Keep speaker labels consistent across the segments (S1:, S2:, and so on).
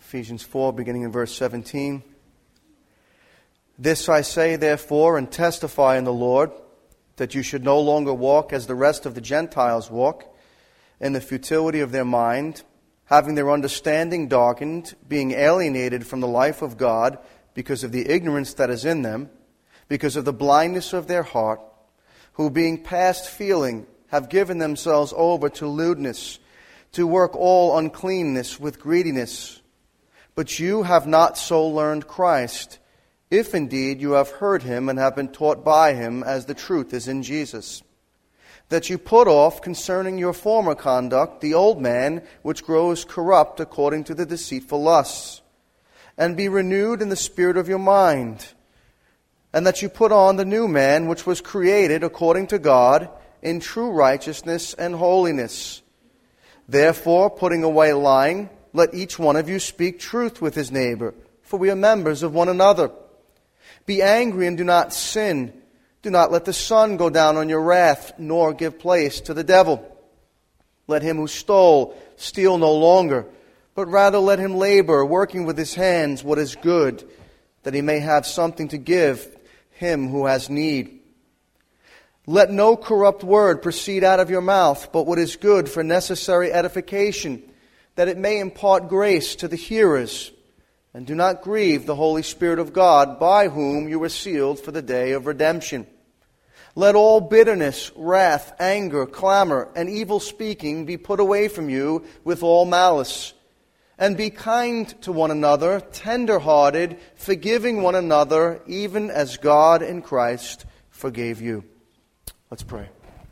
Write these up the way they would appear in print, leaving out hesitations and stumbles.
S1: Ephesians 4, beginning in verse 17. This I say, therefore, and testify in the Lord, that you should no longer walk as the rest of the Gentiles walk, in the futility of their mind, having their understanding darkened, being alienated from the life of God because of the ignorance that is in them, because of the blindness of their heart, who being past feeling have given themselves over to lewdness, to work all uncleanness with greediness. But you have not so learned Christ, if indeed you have heard him and have been taught by him, as the truth is in Jesus. That you put off concerning your former conduct the old man which grows corrupt according to the deceitful lusts, and be renewed in the spirit of your mind, and that you put on the new man which was created according to God in true righteousness and holiness. Therefore, putting away lying, let each one of you speak truth with his neighbor, for we are members of one another. Be angry and do not sin. Do not let the sun go down on your wrath, nor give place to the devil. Let him who stole steal no longer, but rather let him labor, working with his hands what is good, that he may have something to give him who has need. Let no corrupt word proceed out of your mouth, but what is good for necessary edification, that it may impart grace to the hearers. And do not grieve the Holy Spirit of God, by whom you were sealed for the day of redemption. Let all bitterness, wrath, anger, clamor, and evil speaking be put away from you with all malice. And be kind to one another, tender-hearted, forgiving one another, even as God in Christ forgave you. Let's pray.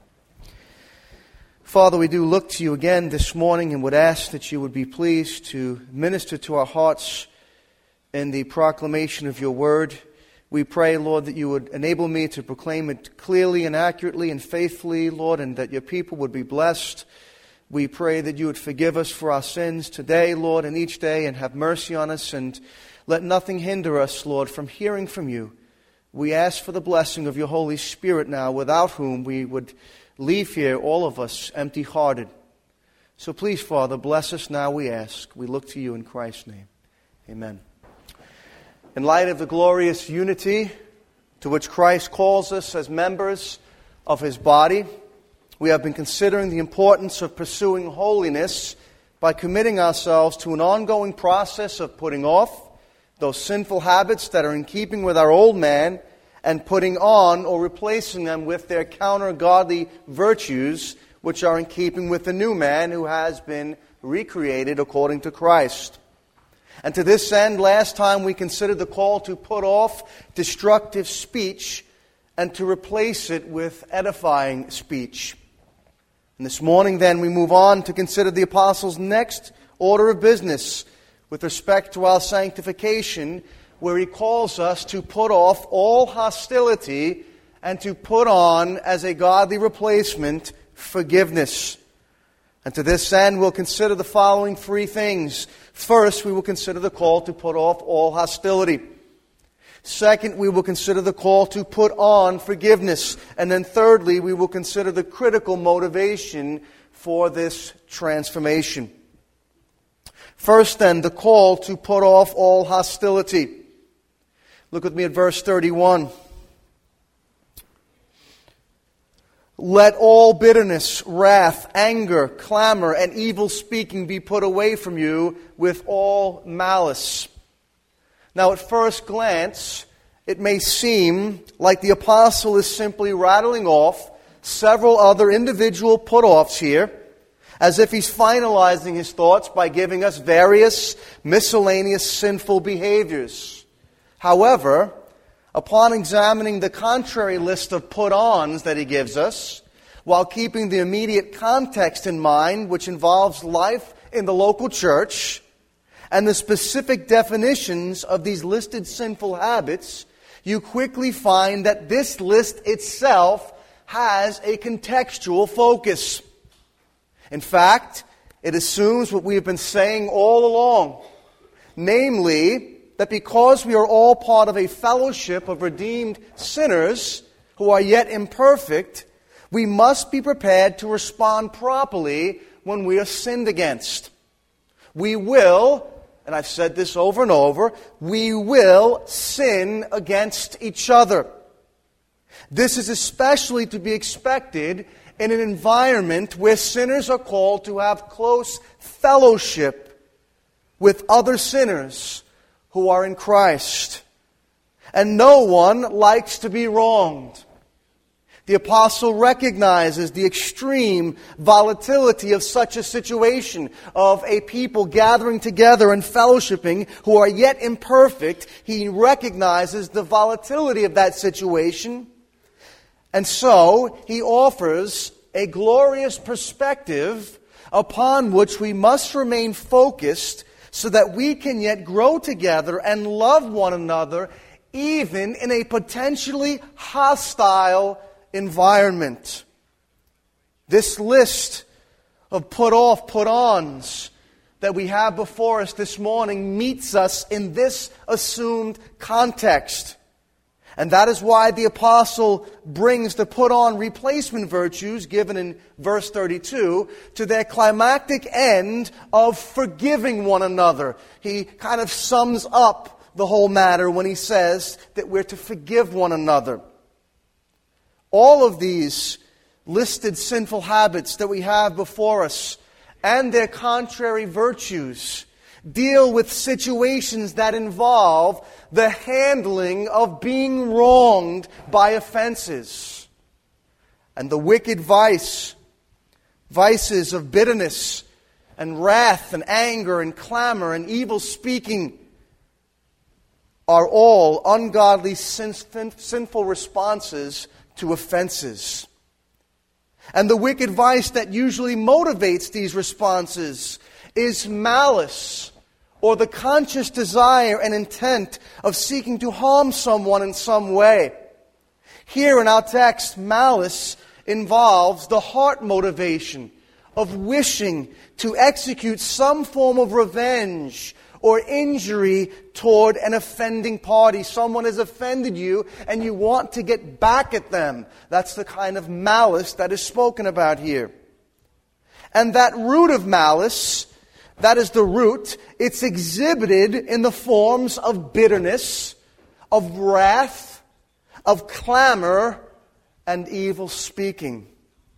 S1: Father, we do look to you again this morning and would ask that you would be pleased to minister to our hearts in the proclamation of your word. We pray, Lord, that you would enable me to proclaim it clearly and accurately and faithfully, Lord, and that your people would be blessed. We pray that you would forgive us for our sins today, Lord, and each day, and have mercy on us, and let nothing hinder us, Lord, from hearing from you. We ask for the blessing of your Holy Spirit now, without whom we would leave here, all of us, empty-hearted. So please, Father, bless us now, we ask. We look to you in Christ's name. Amen. In light of the glorious unity to which Christ calls us as members of his body, we have been considering the importance of pursuing holiness by committing ourselves to an ongoing process of putting off those sinful habits that are in keeping with our old man and putting on or replacing them with their counter-godly virtues, which are in keeping with the new man who has been recreated according to Christ. And to this end, last time we considered the call to put off destructive speech and to replace it with edifying speech. And this morning, then, we move on to consider the apostles' next order of business with respect to our sanctification, where he calls us to put off all hostility and to put on, as a godly replacement, forgiveness. And to this end, we'll consider the following three things. First, we will consider the call to put off all hostility. Second, we will consider the call to put on forgiveness. And then thirdly, we will consider the critical motivation for this transformation. First, then, the call to put off all hostility. Look with me at verse 31. Let all bitterness, wrath, anger, clamor, and evil speaking be put away from you with all malice. Now, at first glance, it may seem like the apostle is simply rattling off several other individual put-offs here, as if he's finalizing his thoughts by giving us various miscellaneous sinful behaviors. However, upon examining the contrary list of put-ons that he gives us, while keeping the immediate context in mind, which involves life in the local church, and the specific definitions of these listed sinful habits, you quickly find that this list itself has a contextual focus. In fact, it assumes what we have been saying all along, namely, that because we are all part of a fellowship of redeemed sinners who are yet imperfect, we must be prepared to respond properly when we are sinned against. We will, and I've said this over and over, we will sin against each other. This is especially to be expected in an environment where sinners are called to have close fellowship with other sinners who are in Christ. And no one likes to be wronged. The apostle recognizes the extreme volatility of such a situation, of a people gathering together and fellowshipping who are yet imperfect. He recognizes the volatility of that situation. And so, he offers a glorious perspective upon which we must remain focused so that we can yet grow together and love one another even in a potentially hostile environment. This list of put-off, put-ons that we have before us this morning meets us in this assumed context. And that is why the apostle brings the put-on replacement virtues given in verse 32 to their climactic end of forgiving one another. He kind of sums up the whole matter when he says that we're to forgive one another. All of these listed sinful habits that we have before us and their contrary virtues deal with situations that involve the handling of being wronged by offenses. And the wicked vices of bitterness and wrath and anger and clamor and evil speaking are all ungodly, sinful responses to offenses. And the wicked vice that usually motivates these responses is malice, or the conscious desire and intent of seeking to harm someone in some way. Here in our text, malice involves the heart motivation of wishing to execute some form of revenge or injury toward an offending party. Someone has offended you and you want to get back at them. That's the kind of malice that is spoken about here. And that root of malice, that is the root, it's exhibited in the forms of bitterness, of wrath, of clamor, and evil speaking.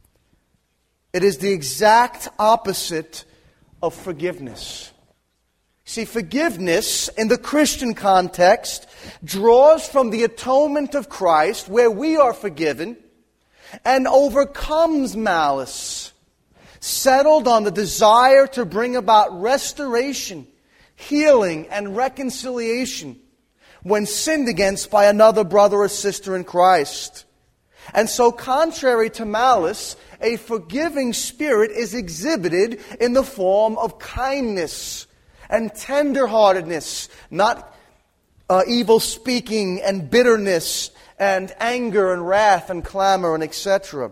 S1: It is the exact opposite of forgiveness. See, forgiveness in the Christian context draws from the atonement of Christ, where we are forgiven, and overcomes malice, settled on the desire to bring about restoration, healing, and reconciliation when sinned against by another brother or sister in Christ. And so, contrary to malice, a forgiving spirit is exhibited in the form of kindness and tenderheartedness, not evil speaking and bitterness and anger and wrath and clamor and etc.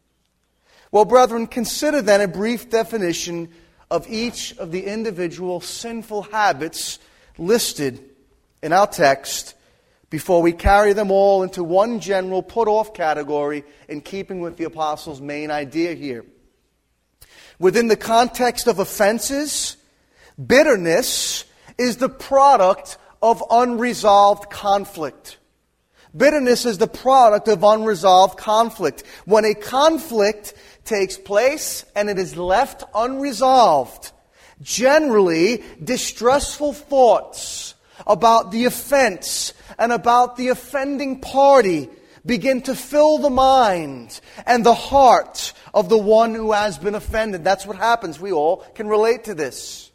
S1: Well, brethren, consider then a brief definition of each of the individual sinful habits listed in our text before we carry them all into one general put-off category in keeping with the apostle's main idea here. Within the context of offenses, bitterness is the product of unresolved conflict. Bitterness is the product of unresolved conflict. When a conflict takes place and it is left unresolved, generally distressful thoughts about the offense and about the offending party begin to fill the mind and the heart of the one who has been offended. That's what happens. We all can relate to this.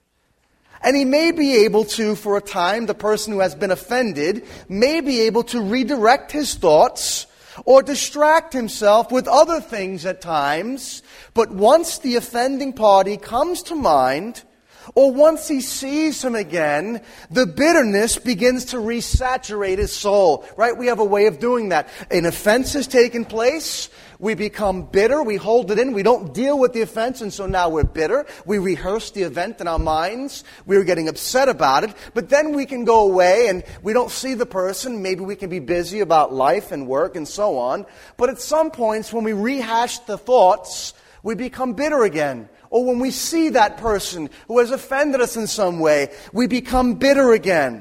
S1: And he may be able to, for a time, the person who has been offended, may be able to redirect his thoughts or distract himself with other things at times. But once the offending party comes to mind, or once he sees him again, the bitterness begins to resaturate his soul. Right? We have a way of doing that. An offense has taken place. We become bitter. We hold it in. We don't deal with the offense, and so now we're bitter. We rehearse the event in our minds. We're getting upset about it. But then we can go away and we don't see the person. Maybe we can be busy about life and work and so on. But at some points when we rehash the thoughts, we become bitter again. or when we see that person who has offended us in some way, we become bitter again.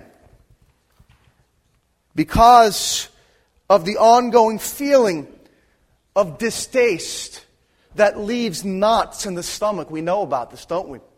S1: Because of the ongoing feeling of distaste that leaves knots in the stomach. We know about this, don't we?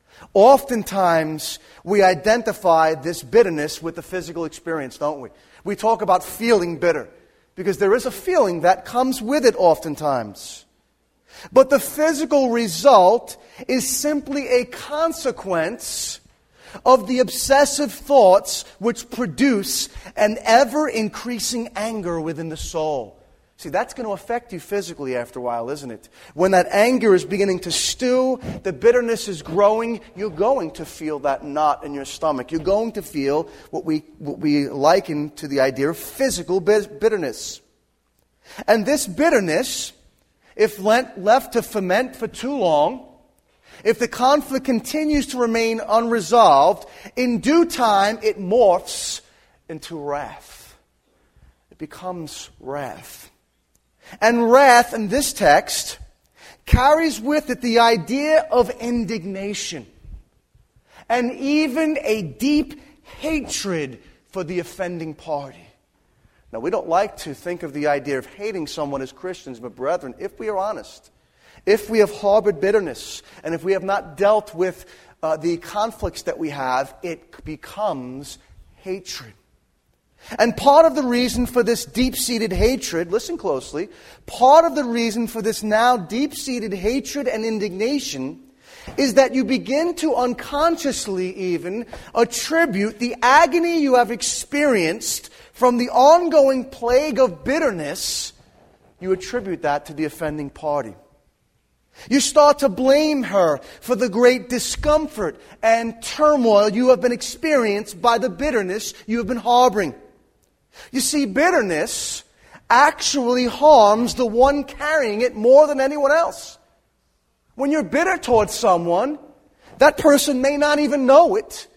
S1: Oftentimes, we identify this bitterness with the physical experience, don't we? We talk about feeling bitter, because there is a feeling that comes with it oftentimes. But the physical result is simply a consequence of the obsessive thoughts which produce an ever-increasing anger within the soul. See, that's going to affect you physically after a while, isn't it? When that anger is beginning to stew, the bitterness is growing, you're going to feel that knot in your stomach. You're going to feel what we liken to the idea of physical bitterness. And this bitterness, if left to ferment for too long, if the conflict continues to remain unresolved, in due time it morphs into wrath. It becomes wrath. And wrath in this text carries with it the idea of indignation and even a deep hatred for the offending party. Now, we don't like to think of the idea of hating someone as Christians, but brethren, if we are honest, if we have harbored bitterness, and if we have not dealt with the conflicts that we have, it becomes hatred. And part of the reason for this deep-seated hatred, listen closely, part of the reason for this now deep-seated hatred and indignation is that you begin to unconsciously even attribute the agony you have experienced from the ongoing plague of bitterness, you attribute that to the offending party. You start to blame her for the great discomfort and turmoil you have been experienced by the bitterness you have been harboring. You see, bitterness actually harms the one carrying it more than anyone else. When you're bitter towards someone, that person may not even know it.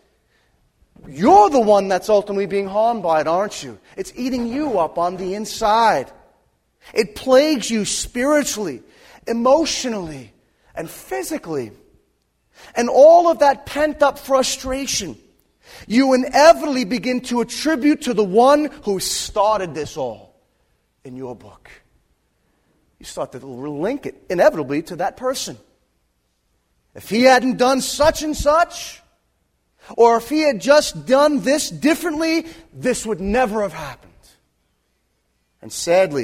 S1: You're the one that's ultimately being harmed by it, aren't you? It's eating you up on the inside. It plagues you spiritually, emotionally, and physically. And all of that pent-up frustration, you inevitably begin to attribute to the one who started this all in your book. You start to link it inevitably to that person. If he hadn't done such and such, or if he had just done this differently, this would never have happened. And sadly,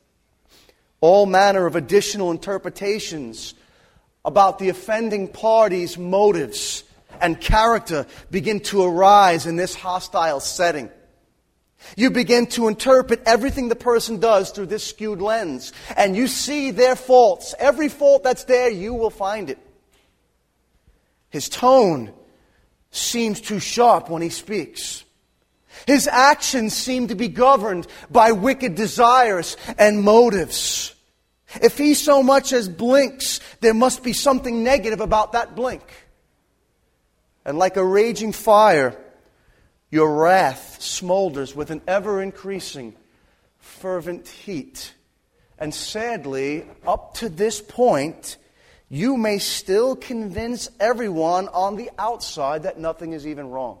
S1: all manner of additional interpretations about the offending party's motives and character begin to arise in this hostile setting. You begin to interpret everything the person does through this skewed lens, and you see their faults. Every fault that's there, you will find it. His tone seems too sharp when he speaks. His actions seem to be governed by wicked desires and motives. If he so much as blinks, there must be something negative about that blink. And like a raging fire, your wrath smolders with an ever-increasing, fervent heat. And sadly, up to this point, you may still convince everyone on the outside that nothing is even wrong.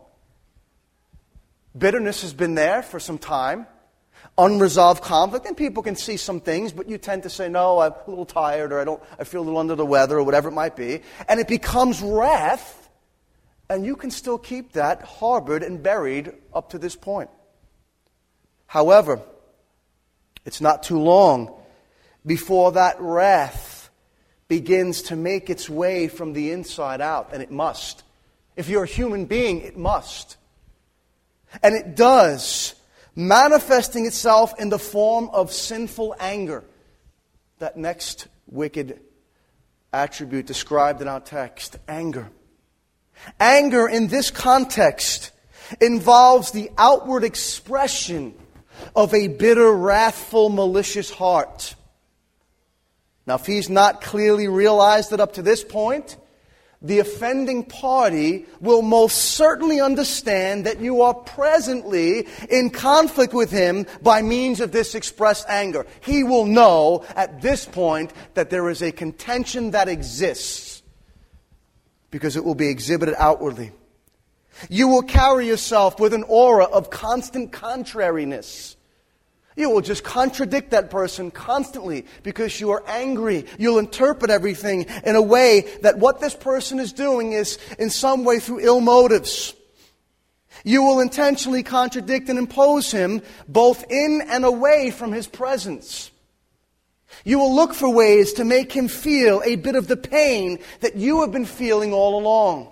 S1: Bitterness has been there for some time. Unresolved conflict, and people can see some things, but you tend to say, no, I'm a little tired, or I feel a little under the weather, or whatever it might be. And it becomes wrath. And you can still keep that harbored and buried up to this point. However, it's not too long before that wrath begins to make its way from the inside out, and it must. If you're a human being, it must. And it does, manifesting itself in the form of sinful anger. That next wicked attribute described in our text, anger. Anger in this context involves the outward expression of a bitter, wrathful, malicious heart. Now, if he's not clearly realized it up to this point, the offending party will most certainly understand that you are presently in conflict with him by means of this expressed anger. He will know at this point that there is a contention that exists because it will be exhibited outwardly. You will carry yourself with an aura of constant contrariness. You will just contradict that person constantly because you are angry. You'll interpret everything in a way that what this person is doing is in some way through ill motives. You will intentionally contradict and impose him both in and away from his presence. You will look for ways to make him feel a bit of the pain that you have been feeling all along.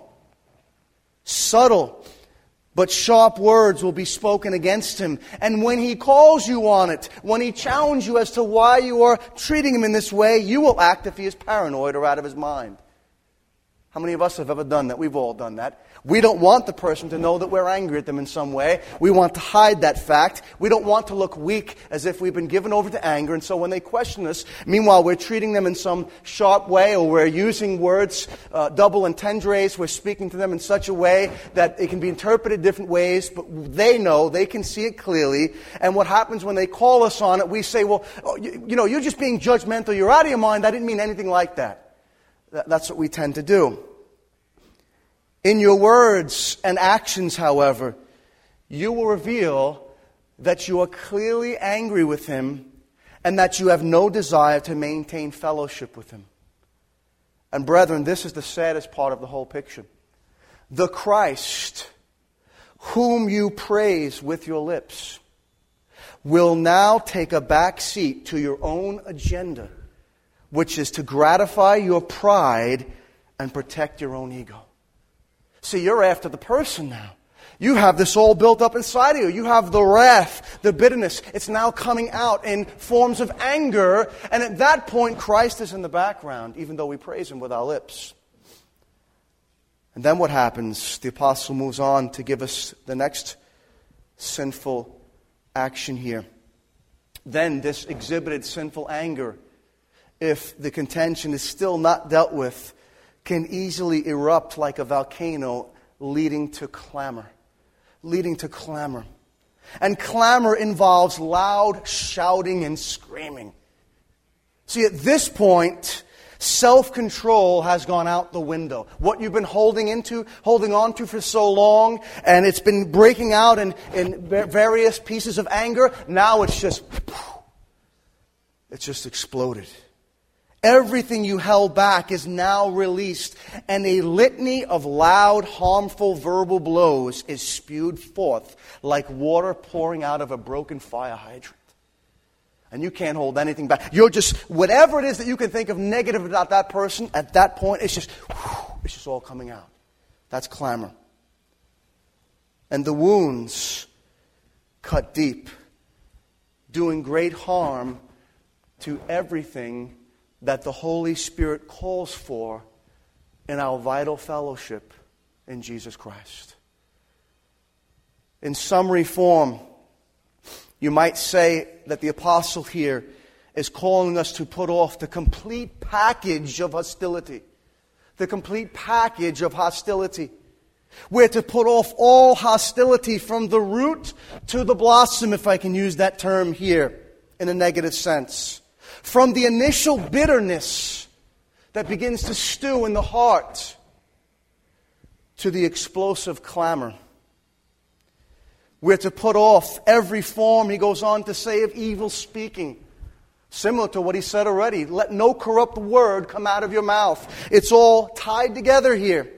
S1: Subtle but sharp words will be spoken against him. And when he calls you on it, when he challenges you as to why you are treating him in this way, you will act if he is paranoid or out of his mind. How many of us have ever done that? We've all done that. We don't want the person to know that we're angry at them in some way. We want to hide that fact. We don't want to look weak as if we've been given over to anger. And so when they question us, meanwhile we're treating them in some sharp way, or we're using words, double entendres, we're speaking to them in such a way that it can be interpreted different ways, but they know, they can see it clearly. And what happens when they call us on it, we say, well, you're just being judgmental, you're out of your mind, I didn't mean anything like that. That's what we tend to do. In your words and actions, however, you will reveal that you are clearly angry with him and that you have no desire to maintain fellowship with him. And brethren, this is the saddest part of the whole picture. The Christ, whom you praise with your lips, will now take a back seat to your own agenda, which is to gratify your pride and protect your own ego. See, you're after the person now. You have this all built up inside of you. You have the wrath, the bitterness. It's now coming out in forms of anger. And at that point, Christ is in the background, even though we praise him with our lips. And then what happens? The apostle moves on to give us the next sinful action here. Then this exhibited sinful anger, if the contention is still not dealt with, can easily erupt like a volcano, leading to clamor. And clamor involves loud shouting and screaming. See, at this point, self-control has gone out the window. What you've been holding on to for so long, and it's been breaking out in various pieces of anger, now it's just exploded. Everything you held back is now released, and a litany of loud, harmful verbal blows is spewed forth like water pouring out of a broken fire hydrant. And you can't hold anything back. You're just, whatever it is that you can think of negative about that person, at that point, it's just all coming out. That's clamor. And the wounds cut deep, doing great harm to everything that the Holy Spirit calls for in our vital fellowship in Jesus Christ. In summary form, you might say that the apostle here is calling us to put off the complete package of hostility. The complete package of hostility. We're to put off all hostility from the root to the blossom, if I can use that term here in a negative sense. From the initial bitterness that begins to stew in the heart to the explosive clamor. We're to put off every form, he goes on to say, of evil speaking. Similar to what he said already. Let no corrupt word come out of your mouth. It's all tied together here.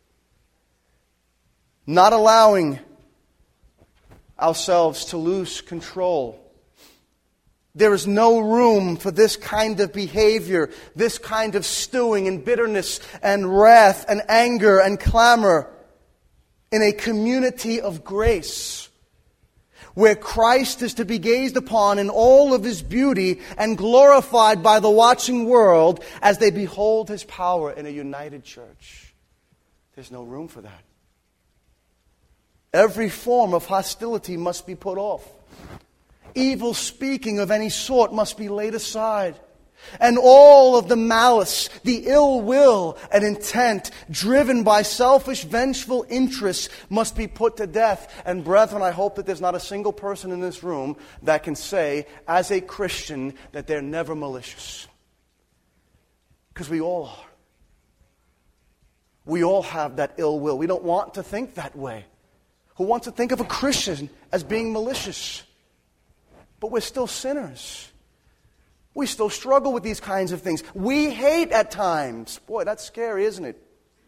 S1: Not allowing ourselves to lose control. There is no room for this kind of behavior, this kind of stewing and bitterness and wrath and anger and clamor in a community of grace, where Christ is to be gazed upon in all of his beauty and glorified by the watching world as they behold his power in a united church. There's no room for that. Every form of hostility must be put off. Evil speaking of any sort must be laid aside. And all of the malice, the ill will and intent driven by selfish, vengeful interests must be put to death. And brethren, I hope that there's not a single person in this room that can say, as a Christian, that they're never malicious. Because we all are. We all have that ill will. We don't want to think that way. Who wants to think of a Christian as being malicious? But we're still sinners. We still struggle with these kinds of things. We hate at times. Boy, that's scary, isn't it?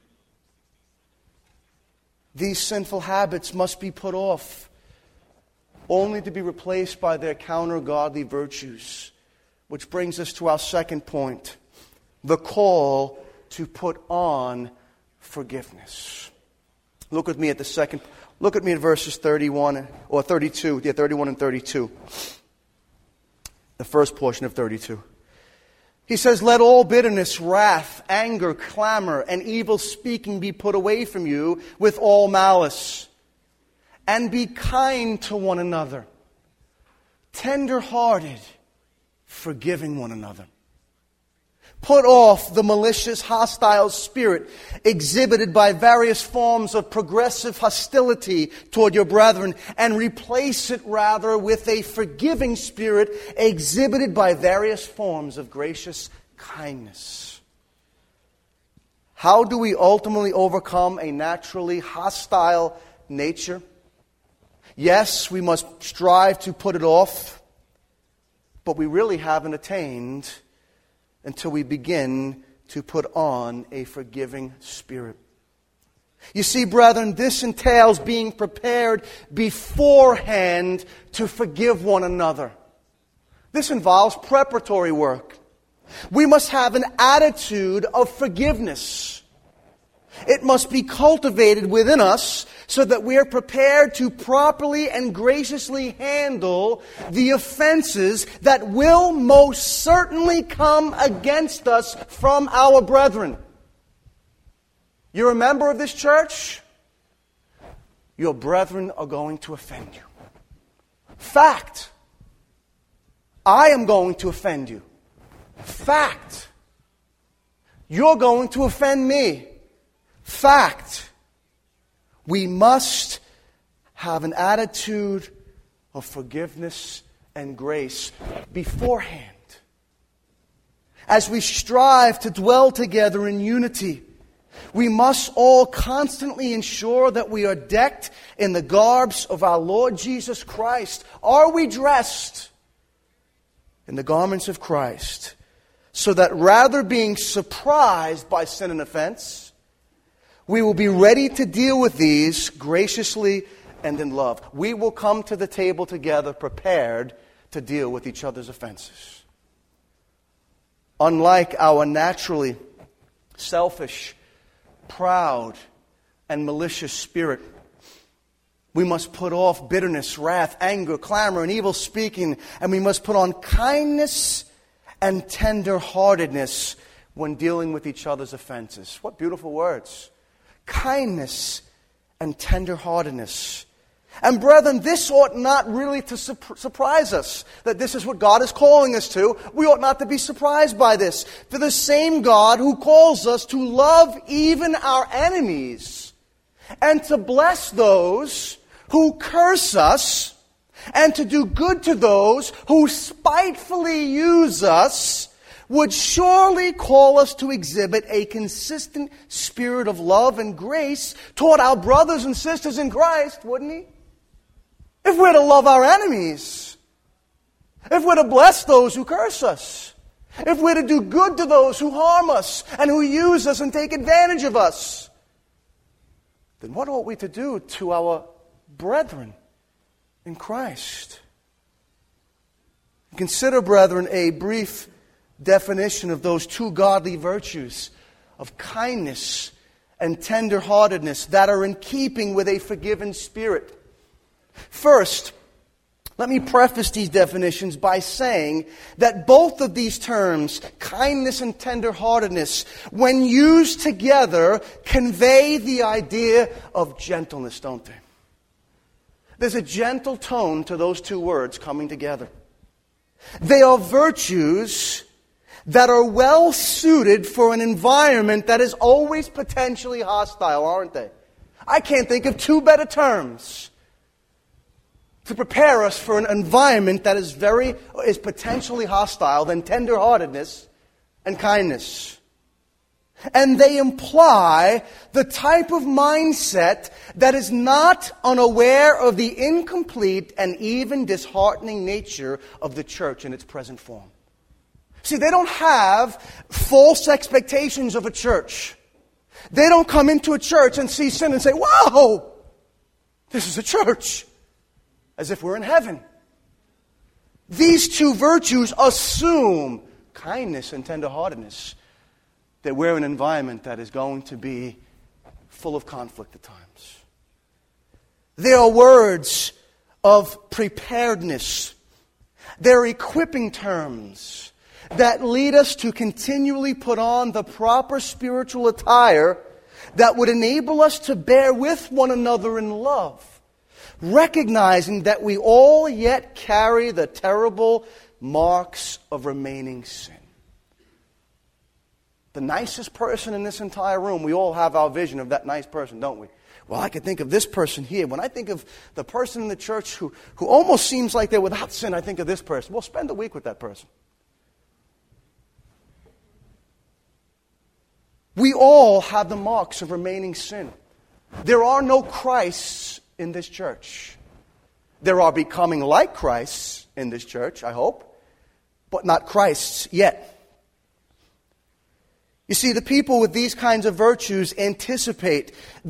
S1: These sinful habits must be put off, only to be replaced by their counter-godly virtues. Which brings us to our second point, the call to put on forgiveness. Look at me at verses 31 or 32. Yeah, 31 and 32. The first portion of 32. He says, "Let all bitterness, wrath, anger, clamor, and evil speaking be put away from you with all malice. And be kind to one another, tender-hearted, forgiving one another. Put off the malicious, hostile spirit exhibited by various forms of progressive hostility toward your brethren, and replace it rather with a forgiving spirit exhibited by various forms of gracious kindness." How do we ultimately overcome a naturally hostile nature? Yes, we must strive to put it off, but we really haven't attained until we begin to put on a forgiving spirit. You see, brethren, this entails being prepared beforehand to forgive one another. This involves preparatory work. We must have an attitude of forgiveness. It must be cultivated within us so that we are prepared to properly and graciously handle the offenses that will most certainly come against us from our brethren. You're a member of this church? Your brethren are going to offend you. Fact. I am going to offend you. Fact. You're going to offend me. Fact. We must have an attitude of forgiveness and grace beforehand. As we strive to dwell together in unity, we must all constantly ensure that we are decked in the garbs of our Lord Jesus Christ. Are we dressed in the garments of Christ, so that rather being surprised by sin and offense, we will be ready to deal with these graciously and in love. We will come to the table together prepared to deal with each other's offenses. Unlike our naturally selfish, proud, and malicious spirit, we must put off bitterness, wrath, anger, clamor, and evil speaking, and we must put on kindness and tender-heartedness when dealing with each other's offenses. What beautiful words. Kindness and tender-heartedness. And brethren, this ought not really to surprise us, that this is what God is calling us to. We ought not to be surprised by this. For the same God who calls us to love even our enemies, and to bless those who curse us, and to do good to those who spitefully use us, would surely call us to exhibit a consistent spirit of love and grace toward our brothers and sisters in Christ, wouldn't He? If we're to love our enemies, if we're to bless those who curse us, if we're to do good to those who harm us and who use us and take advantage of us, then what ought we to do to our brethren in Christ? Consider, brethren, a brief definition of those two godly virtues of kindness and tender-heartedness that are in keeping with a forgiven spirit. First, let me preface these definitions by saying that both of these terms, kindness and tender-heartedness, when used together, convey the idea of gentleness, don't they? There's a gentle tone to those two words coming together. They are virtues that are well suited for an environment that is always potentially hostile, aren't they? I can't think of two better terms to prepare us for an environment that is potentially hostile than tender-heartedness and kindness. And they imply the type of mindset that is not unaware of the incomplete and even disheartening nature of the church in its present form. See, they don't have false expectations of a church. They don't come into a church and see sin and say, "Whoa, this is a church," as if we're in heaven. These two virtues assume kindness and tenderheartedness, that we're in an environment that is going to be full of conflict at times. They are words of preparedness. They're equipping terms that lead us to continually put on the proper spiritual attire that would enable us to bear with one another in love, recognizing that we all yet carry the terrible marks of remaining sin. The nicest person in this entire room, we all have our vision of that nice person, don't we? Well, I could think of this person here. When I think of the person in the church who almost seems like they're without sin, I think of this person. Well, spend a week with that person. We all have the marks of remaining sin. There are no Christs in this church. There are becoming like Christs in this church, I hope, but not Christs yet. You see, the people with these kinds of virtues anticipate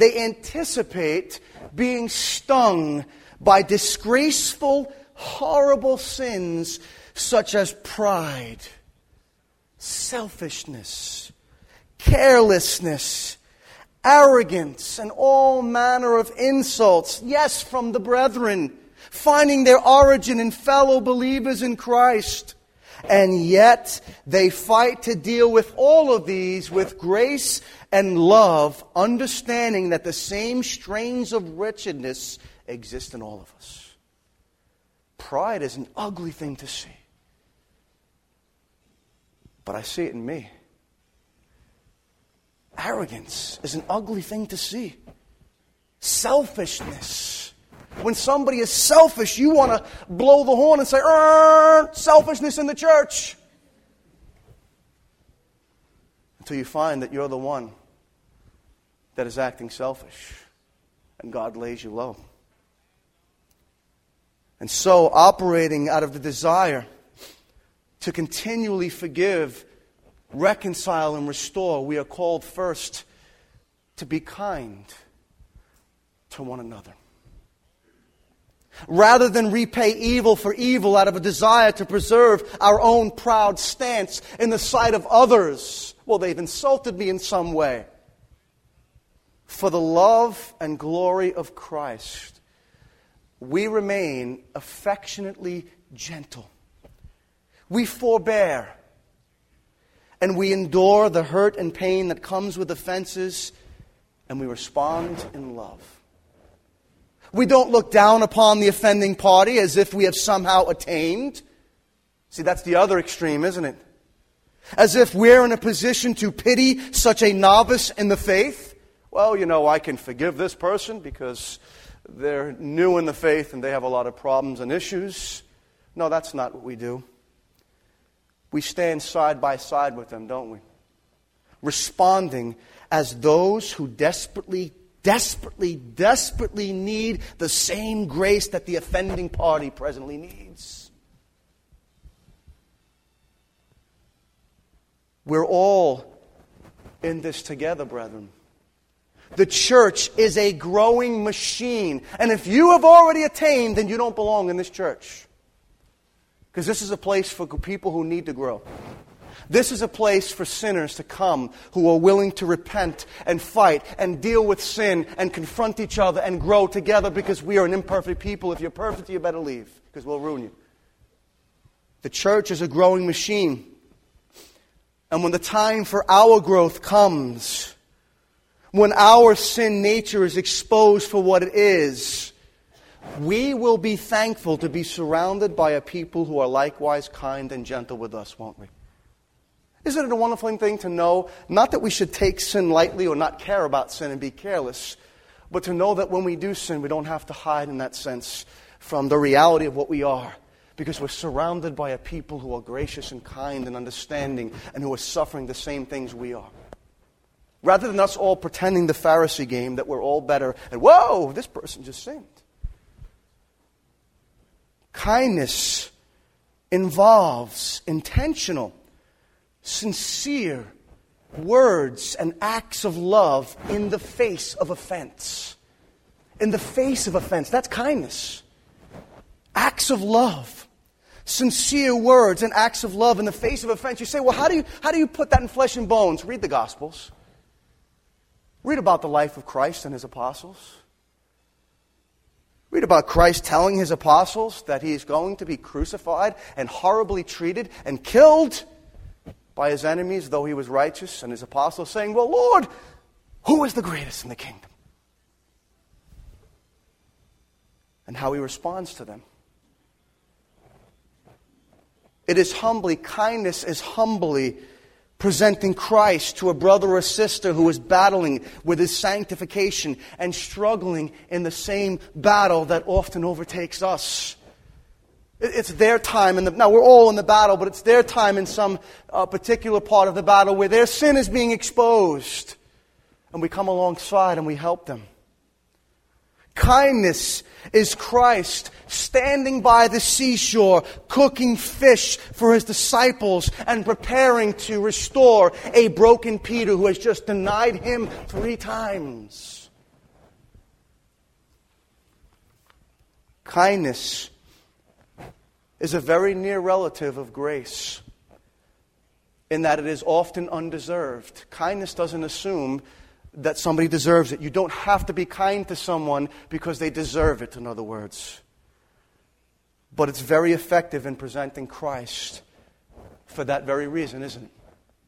S1: being stung by disgraceful, horrible sins such as pride, selfishness, carelessness, arrogance, and all manner of insults, yes, from the brethren, finding their origin in fellow believers in Christ. And yet, they fight to deal with all of these with grace and love, understanding that the same strains of wretchedness exist in all of us. Pride is an ugly thing to see. But I see it in me. Arrogance is an ugly thing to see. Selfishness. When somebody is selfish, you want to blow the horn and say, selfishness in the church. Until you find that you're the one that is acting selfish. And God lays you low. And so, operating out of the desire to continually forgive, reconcile, and restore, we are called first to be kind to one another. Rather than repay evil for evil out of a desire to preserve our own proud stance in the sight of others. Well, they've insulted me in some way. For the love and glory of Christ, we remain affectionately gentle. We forbear. And we endure the hurt and pain that comes with offenses. And we respond in love. We don't look down upon the offending party as if we have somehow attained. See, that's the other extreme, isn't it? As if we're in a position to pity such a novice in the faith. Well, I can forgive this person because they're new in the faith and they have a lot of problems and issues. No, that's not what we do. We stand side by side with them, don't we? Responding as those who desperately need the same grace that the offending party presently needs. We're all in this together, brethren. The church is a growing machine. And if you have already attained, then you don't belong in this church. Because this is a place for people who need to grow. This is a place for sinners to come who are willing to repent and fight and deal with sin and confront each other and grow together, because we are an imperfect people. If you're perfect, you better leave, because we'll ruin you. The church is a growing machine. And when the time for our growth comes, when our sin nature is exposed for what it is, we will be thankful to be surrounded by a people who are likewise kind and gentle with us, won't we? Isn't it a wonderful thing to know, not that we should take sin lightly or not care about sin and be careless, but to know that when we do sin, we don't have to hide in that sense from the reality of what we are, because we're surrounded by a people who are gracious and kind and understanding and who are suffering the same things we are. Rather than us all pretending the Pharisee game that we're all better and, whoa, this person just sinned. Kindness involves intentional, sincere words and acts of love in the face of offense. In the face of offense. That's kindness. Acts of love. Sincere words and acts of love in the face of offense. You say, well, how do you put that in flesh and bones? Read the Gospels. Read about the life of Christ and His apostles. Read about Christ telling His apostles that He is going to be crucified and horribly treated and killed by His enemies, though He was righteous, and His apostles saying, well, Lord, who is the greatest in the kingdom? And how He responds to them. It is humbly, kindness is humbly presenting Christ to a brother or sister who is battling with his sanctification and struggling in the same battle that often overtakes us. It's their time. Now, we're all in the battle, but it's their time in some particular part of the battle where their sin is being exposed. And we come alongside and we help them. Kindness is Christ standing by the seashore, cooking fish for His disciples and preparing to restore a broken Peter who has just denied Him 3 times. Kindness is a very near relative of grace in that it is often undeserved. Kindness doesn't assume that somebody deserves it. You don't have to be kind to someone because they deserve it, in other words. But it's very effective in presenting Christ for that very reason, isn't it?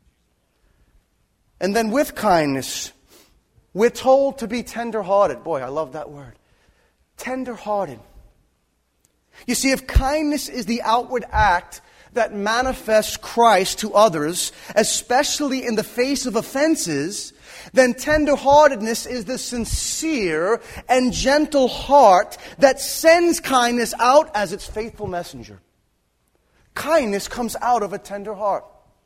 S1: And then with kindness, we're told to be tender-hearted. Boy, I love that word. Tender-hearted. You see, if kindness is the outward act that manifests Christ to others, especially in the face of offenses, then tenderheartedness is the sincere and gentle heart that sends kindness out as its faithful messenger. Kindness comes out of a tender heart.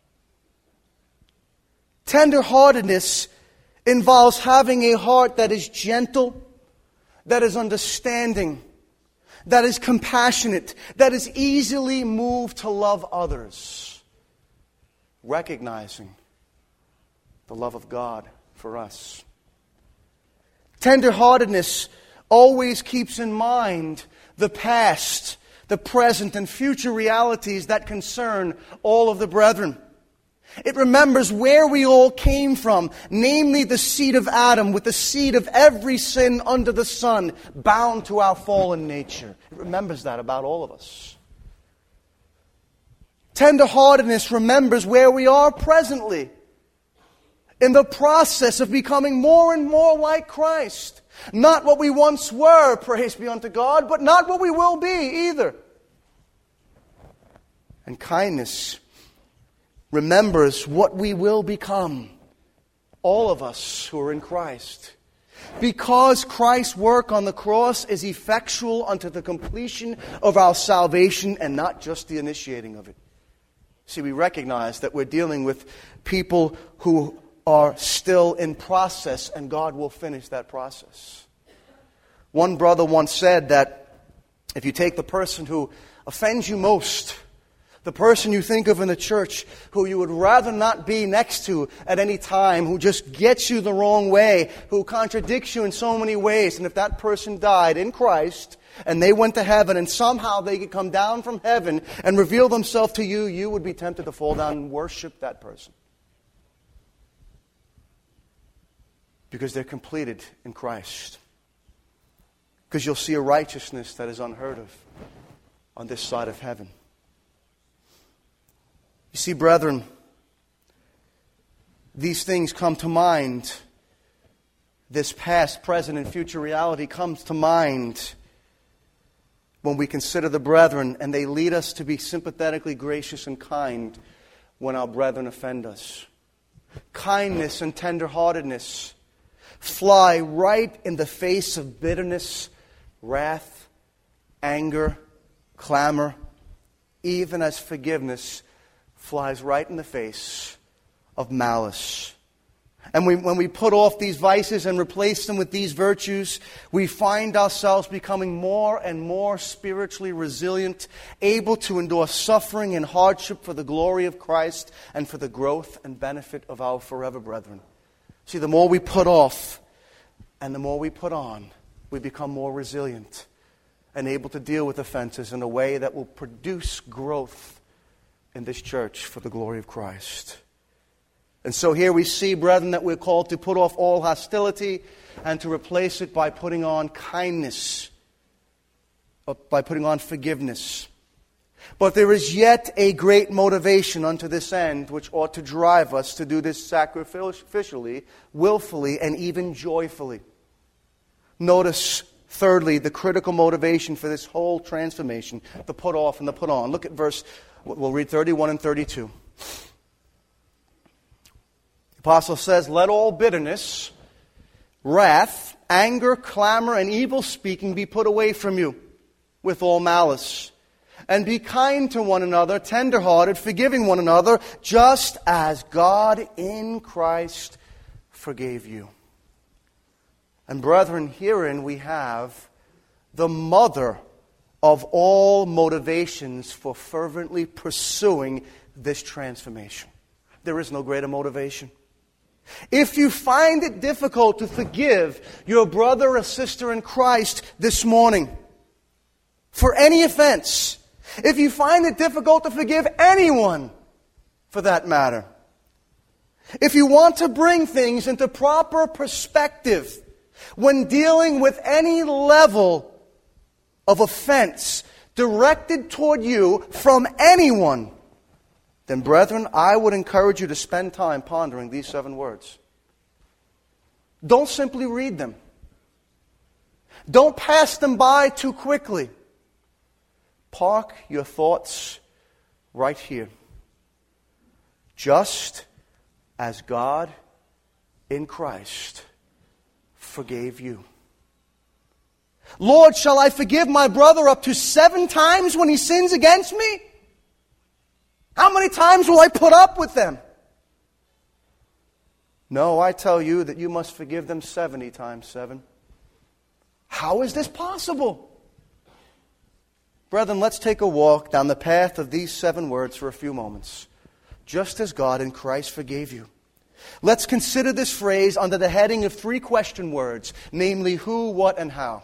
S1: Tenderheartedness involves having a heart that is gentle, that is understanding, that is compassionate, that is easily moved to love others, recognizing the love of God for us. Tenderheartedness always keeps in mind the past, the present, and future realities that concern all of the brethren. It remembers where we all came from, namely the seed of Adam, with the seed of every sin under the sun, bound to our fallen nature. It remembers that about all of us. Tenderheartedness remembers where we are presently, in the process of becoming more and more like Christ. Not what we once were, praise be unto God, but not what we will be either. And kindness remembers what we will become, all of us who are in Christ. Because Christ's work on the cross is effectual unto the completion of our salvation and not just the initiating of it. See, we recognize that we're dealing with people who are still in process, and God will finish that process. One brother once said that if you take the person who offends you most, the person you think of in the church who you would rather not be next to at any time, who just gets you the wrong way, who contradicts you in so many ways, and if that person died in Christ and they went to heaven and somehow they could come down from heaven and reveal themselves to you, you would be tempted to fall down and worship that person. Because they're completed in Christ. Because you'll see a righteousness that is unheard of on this side of heaven. You see, brethren, these things come to mind. This past, present, and future reality comes to mind when we consider the brethren, and they lead us to be sympathetically gracious and kind when our brethren offend us. Kindness and tenderheartedness fly right in the face of bitterness, wrath, anger, clamor, even as forgiveness flies right in the face of malice And when we put off these vices and replace them with these virtues, we find ourselves becoming more and more spiritually resilient, able to endure suffering and hardship for the glory of Christ and for the growth and benefit of our forever brethren. See, the more we put off and the more we put on, we become more resilient and able to deal with offenses in a way that will produce growth in this church for the glory of Christ. And so here we see, brethren, that we're called to put off all hostility and to replace it by putting on kindness, by putting on forgiveness. But there is yet a great motivation unto this end, which ought to drive us to do this sacrificially, willfully, and even joyfully. Notice, thirdly, the critical motivation for this whole transformation, the put off and the put on. Look at we'll read 31 and 32. The apostle says, "Let all bitterness, wrath, anger, clamor, and evil speaking be put away from you, with all malice. And be kind to one another, tender-hearted, forgiving one another, just as God in Christ forgave you." And brethren, herein we have the mother of all motivations for fervently pursuing this transformation. There is no greater motivation. If you find it difficult to forgive your brother or sister in Christ this morning for any offense, if you find it difficult to forgive anyone for that matter, if you want to bring things into proper perspective when dealing with any level of offense directed toward you from anyone, then, brethren, I would encourage you to spend time pondering these 7 words. Don't simply read them. Don't pass them by too quickly. Park your thoughts right here. Just as God in Christ forgave you. Lord, shall I forgive my brother up to 7 times when he sins against me? How many times will I put up with them? No, I tell you that you must forgive them 70 times 7. How is this possible? Brethren, let's take a walk down the path of these 7 words for a few moments. Just as God in Christ forgave you. Let's consider this phrase under the heading of 3 question words, namely who, what, and how.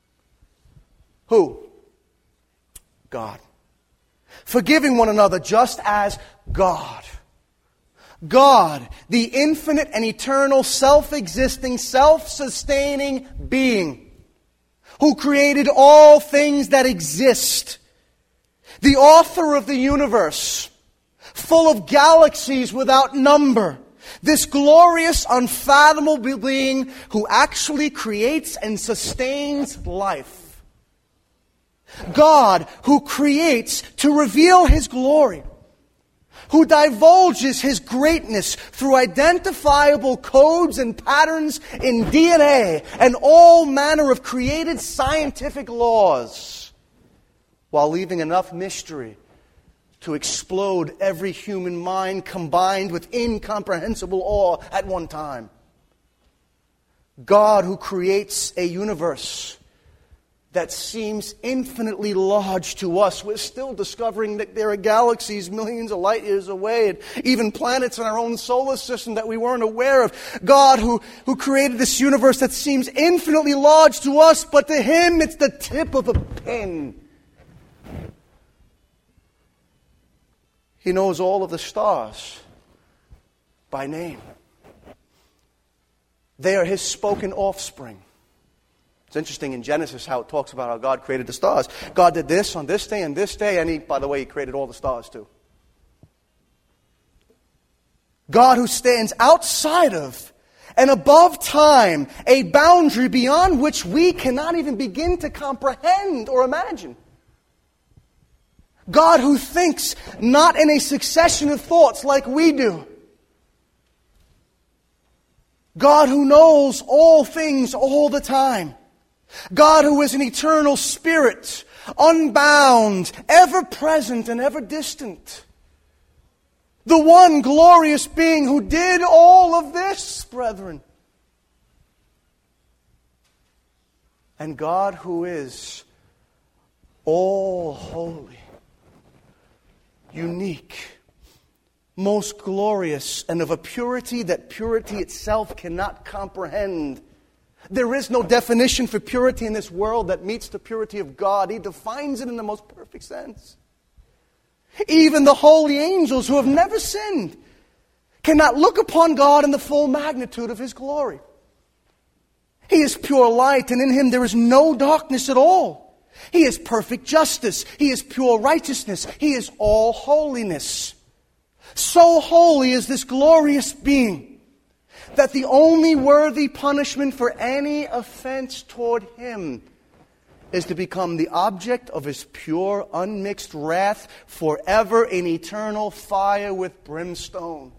S1: Who? God. Forgiving one another just as God. God, the infinite and eternal, self-existing, self-sustaining being, who created all things that exist. The author of the universe, full of galaxies without number. This glorious, unfathomable being who actually creates and sustains life. God who creates to reveal His glory, who divulges His greatness through identifiable codes and patterns in DNA and all manner of created scientific laws, while leaving enough mystery to explode every human mind combined with incomprehensible awe at one time. God who creates a universe that seems infinitely large to us. We're still discovering that there are galaxies millions of light years away and even planets in our own solar system that we weren't aware of. God who created this universe that seems infinitely large to us, but to Him it's the tip of a pin. He knows all of the stars by name. They are His spoken offspring. It's interesting in Genesis how it talks about how God created the stars. God did this on this day and this day, and He, by the way, He created all the stars too. God who stands outside of and above time, a boundary beyond which we cannot even begin to comprehend or imagine. God who thinks not in a succession of thoughts like we do. God who knows all things all the time. God who is an eternal spirit, unbound, ever present and ever distant. The one glorious being who did all of this, brethren. And God who is all holy, unique, most glorious, and of a purity that purity itself cannot comprehend. There is no definition for purity in this world that meets the purity of God. He defines it in the most perfect sense. Even the holy angels who have never sinned cannot look upon God in the full magnitude of His glory. He is pure light, and in Him there is no darkness at all. He is perfect justice. He is pure righteousness. He is all holiness. So holy is this glorious being that the only worthy punishment for any offense toward Him is to become the object of His pure, unmixed wrath forever in eternal fire with brimstone.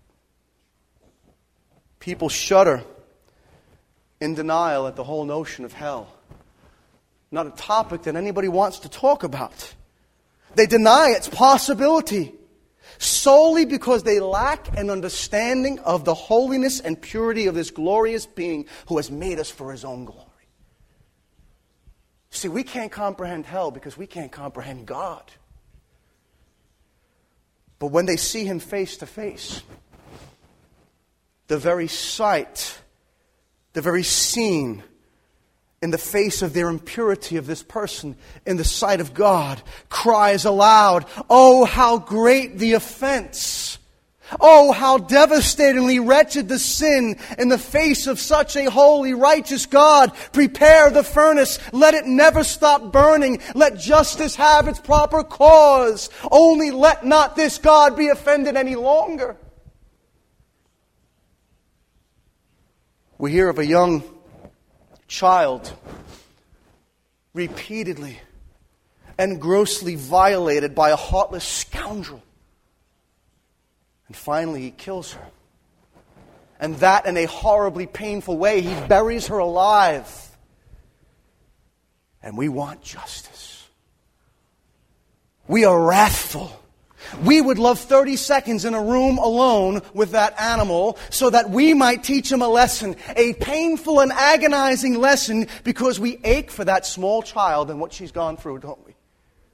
S1: People shudder in denial at the whole notion of hell. Not a topic that anybody wants to talk about. They deny its possibility solely because they lack an understanding of the holiness and purity of this glorious being who has made us for His own glory. See, we can't comprehend hell because we can't comprehend God. But when they see Him face to face, the very sight, the very scene in the face of their impurity of this person in the sight of God cries aloud, "Oh, how great the offense! Oh, how devastatingly wretched the sin in the face of such a holy, righteous God. Prepare the furnace. Let it never stop burning. Let justice have its proper cause. Only let not this God be offended any longer." We hear of a young child repeatedly and grossly violated by a heartless scoundrel. And finally he kills her. And that in a horribly painful way. He buries her alive. And we want justice. We are wrathful. We would love 30 seconds in a room alone with that animal so that we might teach him a lesson, a painful and agonizing lesson, because we ache for that small child and what she's gone through, don't we?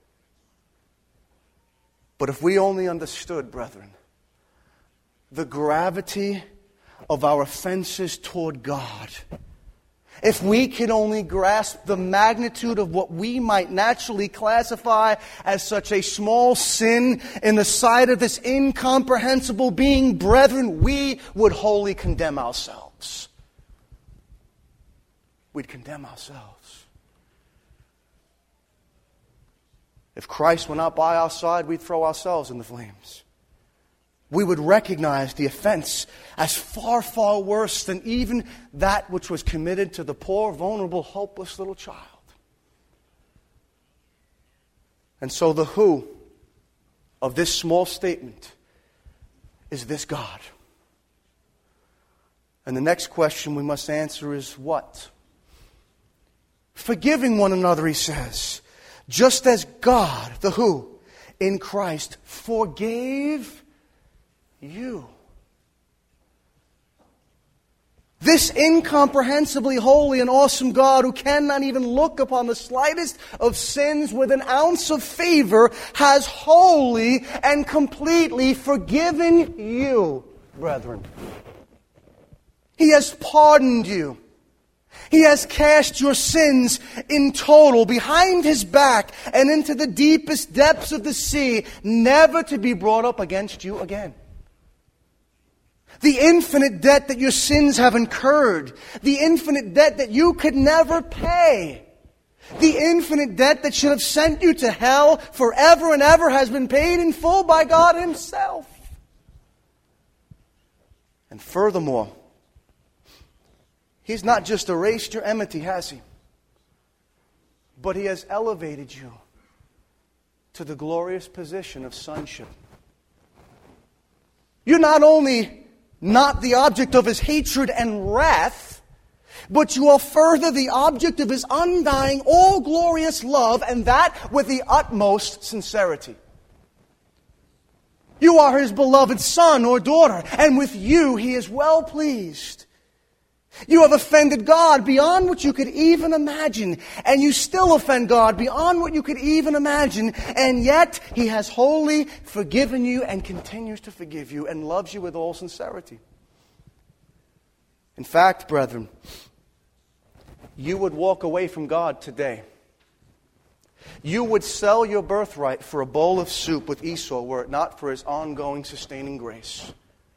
S1: But if we only understood, brethren, the gravity of our offenses toward God, if we could only grasp the magnitude of what we might naturally classify as such a small sin in the sight of this incomprehensible being, brethren, we would wholly condemn ourselves. We'd condemn ourselves. If Christ were not by our side, we'd throw ourselves in the flames. We would recognize the offense as far, far worse than even that which was committed to the poor, vulnerable, hopeless little child. And so the who of this small statement is this God. And the next question we must answer is what? Forgiving one another, he says, just as God, the who, in Christ forgave you. This incomprehensibly holy and awesome God, who cannot even look upon the slightest of sins with an ounce of favor, has wholly and completely forgiven you, brethren. He has pardoned you. He has cast your sins in total behind His back and into the deepest depths of the sea, never to be brought up against you again. The infinite debt that your sins have incurred. The infinite debt that you could never pay. The infinite debt that should have sent you to hell forever and ever has been paid in full by God Himself. And furthermore, He's not just erased your enmity, has He? But He has elevated you to the glorious position of sonship. You're not only not the object of His hatred and wrath, but you are further the object of His undying, all-glorious love, and that with the utmost sincerity. You are His beloved son or daughter, and with you He is well pleased. You have offended God beyond what you could even imagine, and you still offend God beyond what you could even imagine, and yet He has wholly forgiven you and continues to forgive you and loves you with all sincerity. In fact, brethren, you would walk away from God today. You would sell your birthright for a bowl of soup with Esau were it not for His ongoing sustaining grace.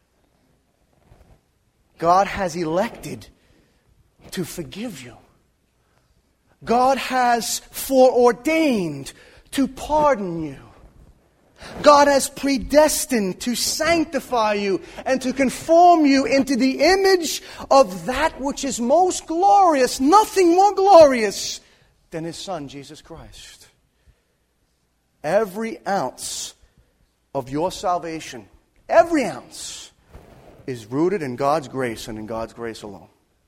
S1: God has elected to forgive you. God has foreordained to pardon you. God has predestined to sanctify you and to conform you into the image of that which is most glorious, nothing more glorious than His Son, Jesus Christ. Every ounce of your salvation, every ounce, is rooted in God's grace and in God's grace alone.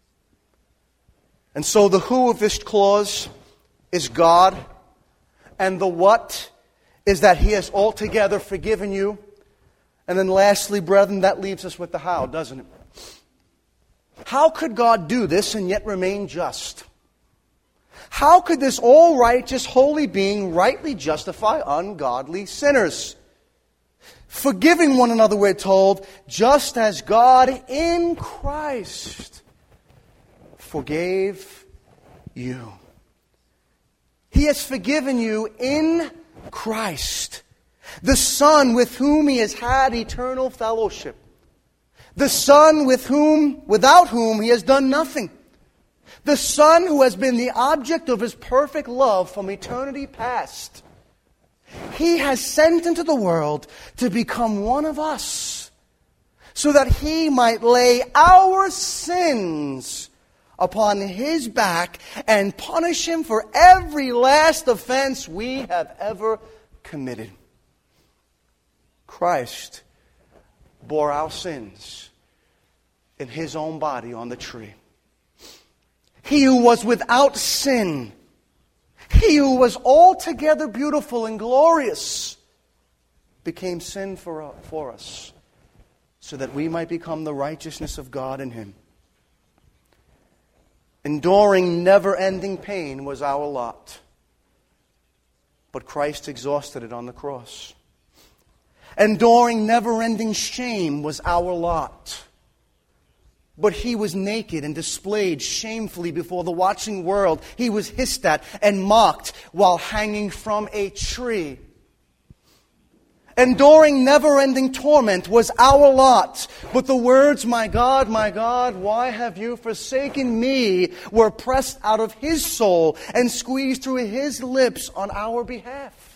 S1: And so the who of this clause is God, and the what is that He has altogether forgiven you. And then lastly, brethren, that leaves us with the how, doesn't it? How could God do this and yet remain just? How could this all-righteous, holy being rightly justify ungodly sinners? Forgiving one another, we're told, just as God in Christ forgave you. He has forgiven you in Christ, the Son with whom He has had eternal fellowship, the Son without whom He has done nothing, the Son who has been the object of His perfect love from eternity past. He has sent into the world to become one of us, so that He might lay our sins upon His back and punish Him for every last offense we have ever committed. Christ bore our sins in His own body on the tree. He who was without sin, He who was altogether beautiful and glorious, became sin for us, so that we might become the righteousness of God in Him. Enduring never-ending pain was our lot, but Christ exhausted it on the cross. Enduring never-ending shame was our lot, but He was naked and displayed shamefully before the watching world. He was hissed at and mocked while hanging from a tree. Enduring never-ending torment was our lot, but the words, my God, why have you forsaken me?" were pressed out of His soul and squeezed through His lips on our behalf.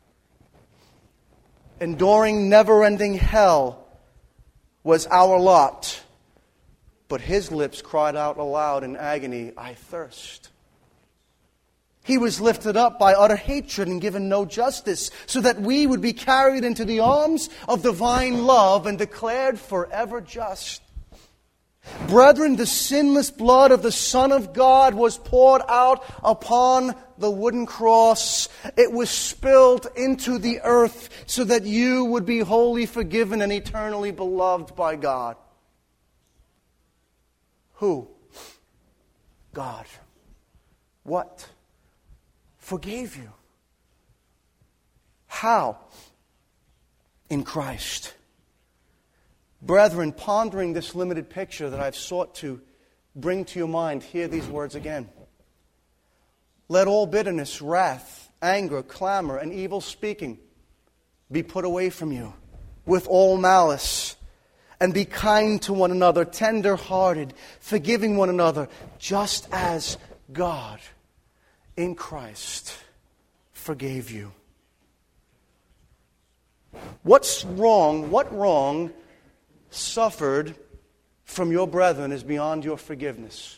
S1: Enduring never-ending hell was our lot, but His lips cried out aloud in agony, "I thirst." He was lifted up by utter hatred and given no justice, so that we would be carried into the arms of divine love and declared forever just. Brethren, the sinless blood of the Son of God was poured out upon the wooden cross. It was spilled into the earth so that you would be wholly forgiven and eternally beloved by God. Who? God. What? Forgave you. How? In Christ. Brethren, pondering this limited picture that I've sought to bring to your mind, hear these words again. Let all bitterness, wrath, anger, clamor, and evil speaking be put away from you with all malice. And be kind to one another, tender-hearted, forgiving one another, just as God in Christ forgave you. What's wrong? What wrong suffered from your brethren is beyond your forgiveness?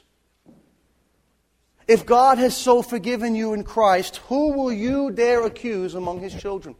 S1: If God has so forgiven you in Christ, who will you dare accuse among His children?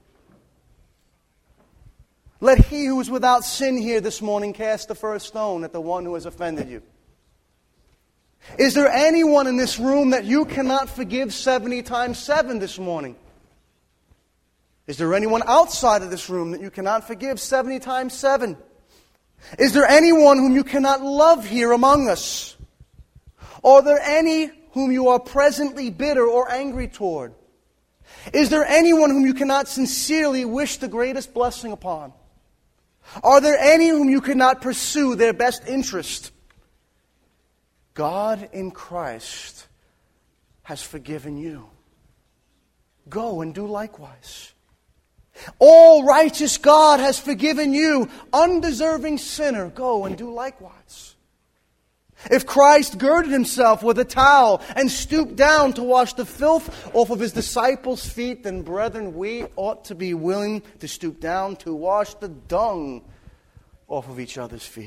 S1: Let he who is without sin here this morning cast the first stone at the one who has offended you. Is there anyone in this room that you cannot forgive 70 times 7 this morning? Is there anyone outside of this room that you cannot forgive 70 times 7? Is there anyone whom you cannot love here among us? Are there any whom you are presently bitter or angry toward? Is there anyone whom you cannot sincerely wish the greatest blessing upon? Are there any whom you cannot pursue their best interest? God in Christ has forgiven you. Go and do likewise. All righteous God has forgiven you. Undeserving sinner, go and do likewise. If Christ girded himself with a towel and stooped down to wash the filth off of his disciples' feet, then brethren, we ought to be willing to stoop down to wash the dung off of each other's feet.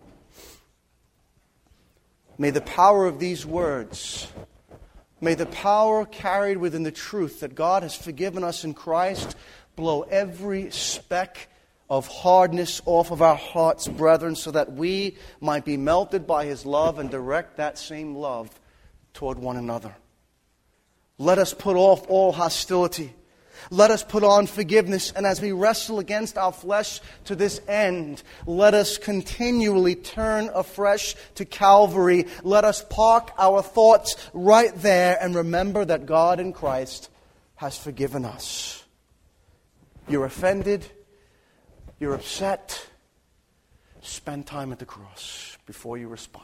S1: May the power of these words, may the power carried within the truth that God has forgiven us in Christ, blow every speck of hardness off of our hearts, brethren, so that we might be melted by His love and direct that same love toward one another. Let us put off all hostility. Let us put on forgiveness. And as we wrestle against our flesh to this end, let us continually turn afresh to Calvary. Let us park our thoughts right there and remember that God in Christ has forgiven us. You're offended. You're upset. Spend time at the cross before you respond.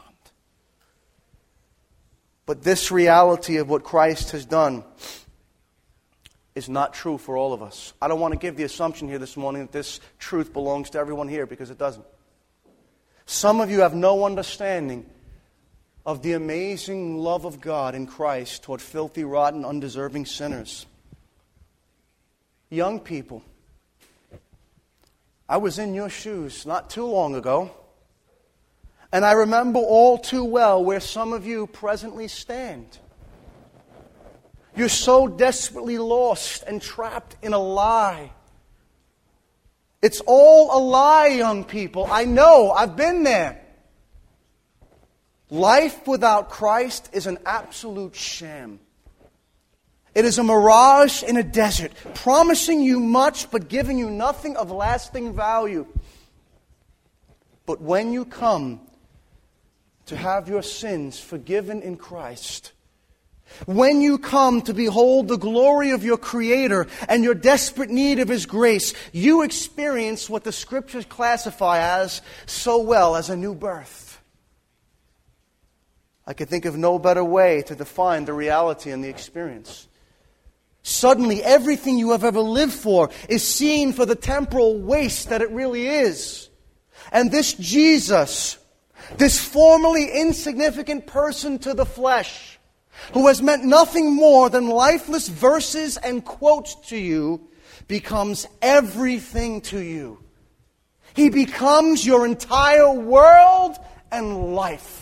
S1: But this reality of what Christ has done is not true for all of us. I don't want to give the assumption here this morning that this truth belongs to everyone here, because it doesn't. Some of you have no understanding of the amazing love of God in Christ toward filthy, rotten, undeserving sinners. Young people, I was in your shoes not too long ago, and I remember all too well where some of you presently stand. You're so desperately lost and trapped in a lie. It's all a lie, young people. I know, I've been there. Life without Christ is an absolute sham. It is a mirage in a desert, promising you much but giving you nothing of lasting value. But when you come to have your sins forgiven in Christ, when you come to behold the glory of your Creator and your desperate need of His grace, you experience what the Scriptures classify as so well as a new birth. I could think of no better way to define the reality and the experience. Suddenly, everything you have ever lived for is seen for the temporal waste that it really is. And this Jesus, this formerly insignificant person to the flesh, who has meant nothing more than lifeless verses and quotes to you, becomes everything to you. He becomes your entire world and life.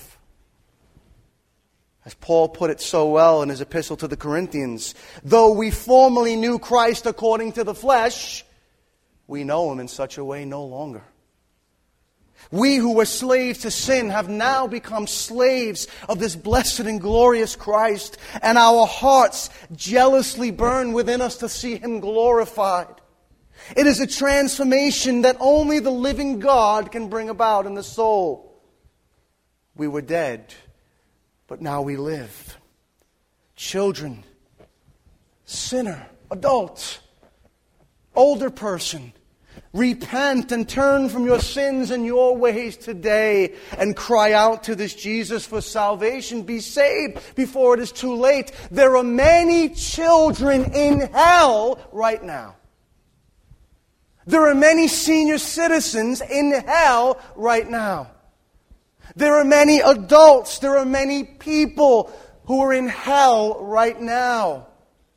S1: As Paul put it so well in his epistle to the Corinthians, though we formerly knew Christ according to the flesh, we know Him in such a way no longer. We who were slaves to sin have now become slaves of this blessed and glorious Christ, and our hearts jealously burn within us to see Him glorified. It is a transformation that only the living God can bring about in the soul. We were dead, but now we live. Children, sinner, adult, older person, repent and turn from your sins and your ways today and cry out to this Jesus for salvation. Be saved before it is too late. There are many children in hell right now. There are many senior citizens in hell right now. There are many adults, there are many people who are in hell right now.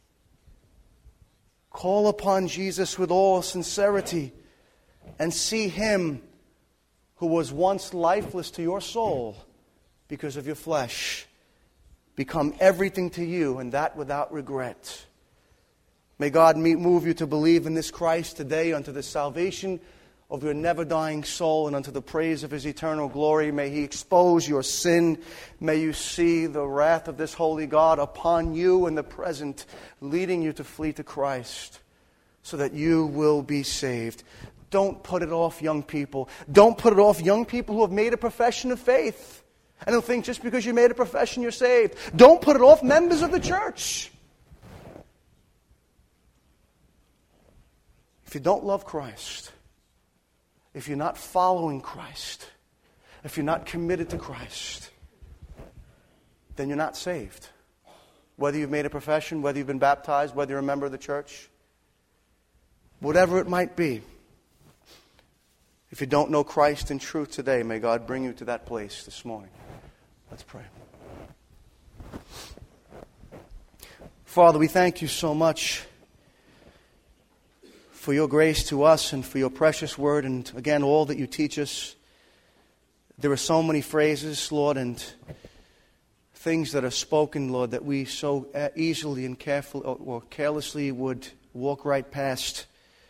S1: Call upon Jesus with all sincerity and see Him who was once lifeless to your soul because of your flesh become everything to you, and that without regret. May God move you to believe in this Christ today unto the salvation of your never-dying soul and unto the praise of His eternal glory. May He expose your sin. May you see the wrath of this holy God upon you in the present, leading you to flee to Christ. so that you will be saved. Don't put it off, young people. Don't put it off, young people who have made a profession of faith. I don't think just because you made a profession you're saved. Don't put it off, members of the church. If you don't love Christ, if you're not following Christ, if you're not committed to Christ, then you're not saved. Whether you've made a profession, whether you've been baptized, whether you're a member of the church, whatever it might be. If you don't know Christ in truth today, may God bring you to that place this morning. Let's pray. Father, we thank you so much for your grace to us and for your precious word, and again, all that you teach us. There are so many phrases, Lord, and things that are spoken, Lord, that we so easily and carefully or carelessly would walk right past,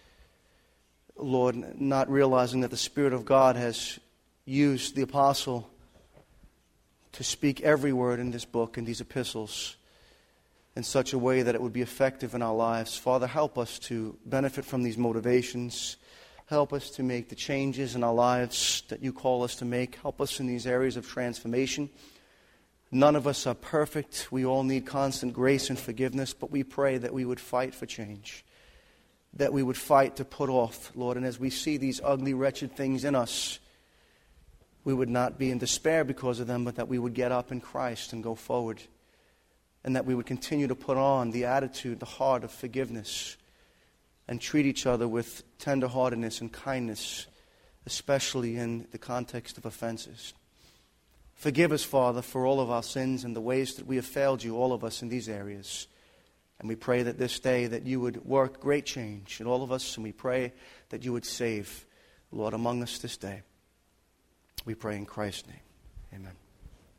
S1: Lord, not realizing that the Spirit of God has used the apostle to speak every word in this book and these epistles in such a way that it would be effective in our lives. Father, help us to benefit from these motivations. Help us to make the changes in our lives that you call us to make. Help us in these areas of transformation. None of us are perfect. We all need constant grace and forgiveness, but we pray that we would fight for change, that we would fight to put off, Lord. And as we see these ugly, wretched things in us, we would not be in despair because of them, but that we would get up in Christ and go forward. And that we would continue to put on the attitude, the heart of forgiveness, and treat each other with tenderheartedness and kindness, especially in the context of offenses. Forgive us, Father, for all of our sins and the ways that we have failed you, all of us, in these areas. And we pray that this day that you would work great change in all of us, and we pray that you would save, Lord, among us this day. We pray in Christ's name. Amen.